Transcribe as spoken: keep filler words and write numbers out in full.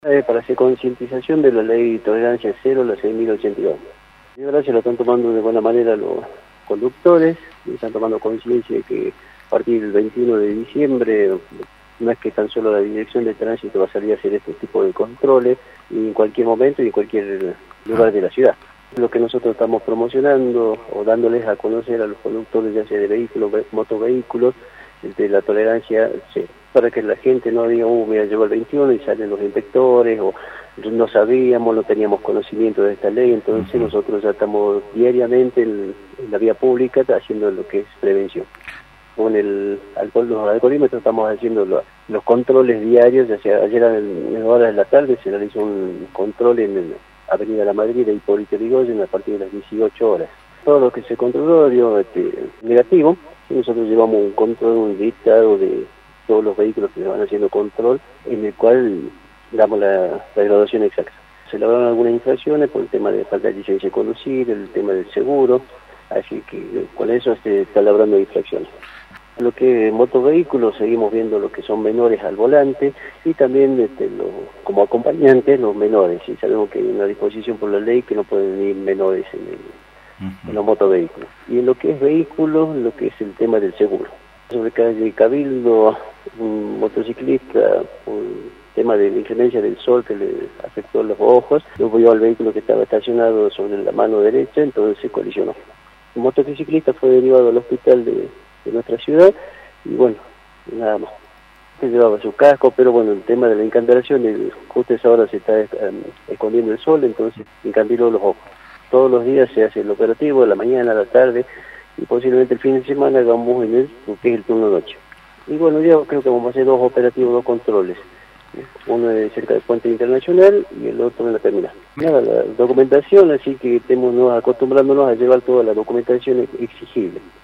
Eh, para hacer concientización de la ley de tolerancia cero, la seis mil ochenta y dos. Y ahora se lo están tomando de buena manera los conductores, y están tomando conciencia de que a partir del veintiuno de diciembre no es que tan solo la Dirección de Tránsito va a salir a hacer este tipo de controles, y en cualquier momento y en cualquier lugar de la ciudad. Lo que nosotros estamos promocionando o dándoles a conocer a los conductores, ya sea de vehículos, motovehículos, de la tolerancia cero, para que la gente no diga, uh, mira, llegó el veintiuno y salen los inspectores, o no sabíamos, no teníamos conocimiento de esta ley. Entonces uh-huh. Nosotros ya estamos diariamente en, en la vía pública haciendo lo que es prevención. Con el alcohol, los alcoholímetros estamos haciendo lo, los controles diarios, ya sea ayer en las horas de la tarde se realizó un control en el Avenida La Madrid de Hipólito Yrigoyen a partir de las dieciocho horas. Todo lo que se controló dio este, negativo. Nosotros llevamos un control, un listado de todos los vehículos que se van haciendo control, en el cual damos la, la graduación exacta. Se lograron algunas infracciones por el tema de falta de licencia de conducir, el tema del seguro, así que con eso se está labrando infracciones. Lo que es motovehículos, seguimos viendo lo que son menores al volante y también este, lo, como acompañantes los menores, y sabemos que hay una disposición por la ley que no pueden ir menores en el en los motovehículos. Y en lo que es vehículos, lo que es el tema del seguro. Sobre calle Cabildo, un motociclista, un tema de la inclemencia del sol que le afectó los ojos, luego vio al vehículo que estaba estacionado sobre la mano derecha, entonces se colisionó. El motociclista fue derivado al hospital de, de nuestra ciudad y bueno, nada más. Él llevaba su casco, pero bueno, el tema de la incandelación, el, justo a esa hora se está um, escondiendo el sol, entonces encandiló los ojos. Todos los días se hace el operativo, a la mañana, a la tarde, y posiblemente el fin de semana hagamos en el, lo que es el turno noche. Y bueno, yo creo que vamos a hacer dos operativos, dos controles. Uno es cerca del puente internacional y el otro en la terminal. Nada, la documentación, así que estemos acostumbrándonos a llevar toda la documentación exigible.